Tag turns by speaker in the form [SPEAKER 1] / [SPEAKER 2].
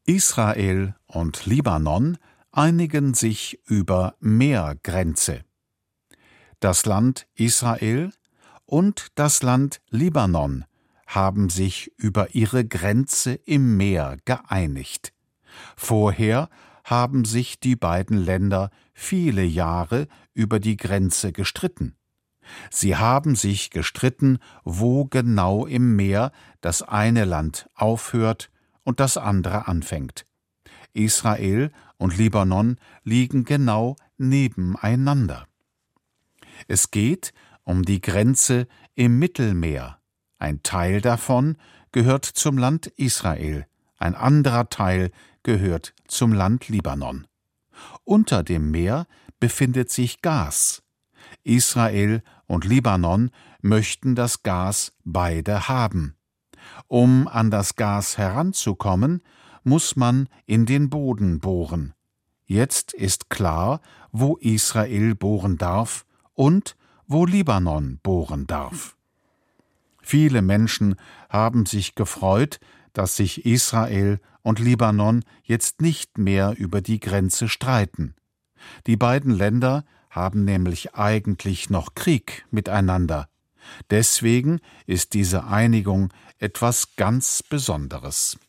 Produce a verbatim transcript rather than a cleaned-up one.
[SPEAKER 1] Israel und Libanon einigen sich über Meergrenze. Das Land Israel und das Land Libanon haben sich über ihre Grenze im Meer geeinigt. Vorher haben sich die beiden Länder viele Jahre über die Grenze gestritten. Sie haben sich gestritten, wo genau im Meer das eine Land aufhört und das andere anfängt. Israel und Libanon liegen genau nebeneinander. Es geht um die Grenze im Mittelmeer. Ein Teil davon gehört zum Land Israel, ein anderer Teil gehört zum Land Libanon. Unter dem Meer befindet sich Gas. Israel und Libanon möchten das Gas beide haben. Um an das Gas heranzukommen, muss man in den Boden bohren. Jetzt ist klar, wo Israel bohren darf und wo Libanon bohren darf. Viele Menschen haben sich gefreut, dass sich Israel und Libanon jetzt nicht mehr über die Grenze streiten. Die beiden Länder haben nämlich eigentlich noch Krieg miteinander. Deswegen ist diese Einigung etwas ganz Besonderes.